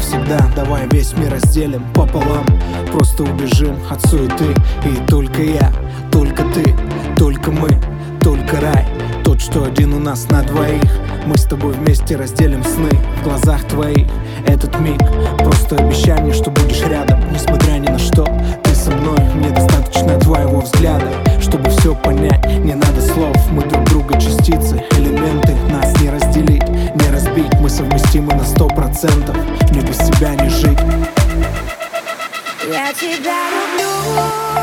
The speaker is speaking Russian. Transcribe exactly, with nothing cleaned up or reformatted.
всегда. Давай весь мир разделим пополам, просто убежим от суеты. И только я, только ты, только мы, только рай, тот, что один у нас на двоих. Мы с тобой вместе разделим сны в глазах твоих. Этот миг, просто обещай мне, что будешь рядом, несмотря ни на что. Ты со мной, мне достаточно твоего взгляда, чтобы все понять, не надо слов. Мы друг друга частицы, элементы, нас не разделить, не разбить. Мы совместимы на сто процентов, мне без тебя не жить. Я тебя люблю.